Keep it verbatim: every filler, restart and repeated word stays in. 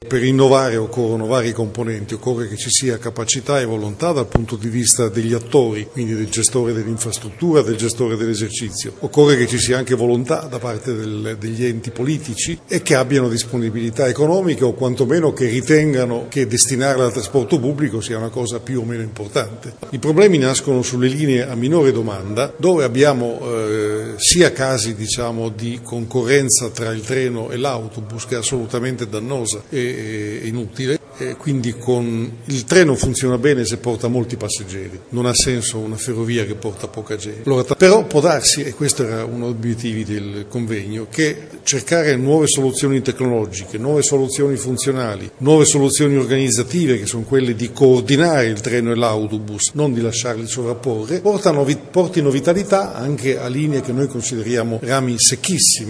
Per innovare occorrono vari componenti, occorre che ci sia capacità e volontà dal punto di vista degli attori, quindi del gestore dell'infrastruttura, del gestore dell'esercizio. Occorre che ci sia anche volontà da parte del, degli enti politici e che abbiano disponibilità economiche o quantomeno che ritengano che destinarla al trasporto pubblico sia una cosa più o meno importante. I problemi nascono sulle linee a minore domanda, dove abbiamo eh, sia casi diciamo di concorrenza tra il treno e l'autobus, che è assolutamente dannosa e inutile, e quindi con il treno funziona bene se porta molti passeggeri, non ha senso una ferrovia che porta poca gente. Allora, però può darsi, e questo era uno degli obiettivi del convegno, che cercare nuove soluzioni tecnologiche, nuove soluzioni funzionali, nuove soluzioni organizzative, che sono quelle di coordinare il treno e l'autobus, non di lasciarli sovrapporre, portano, portino vitalità anche a linee che noi consideriamo rami secchissimi.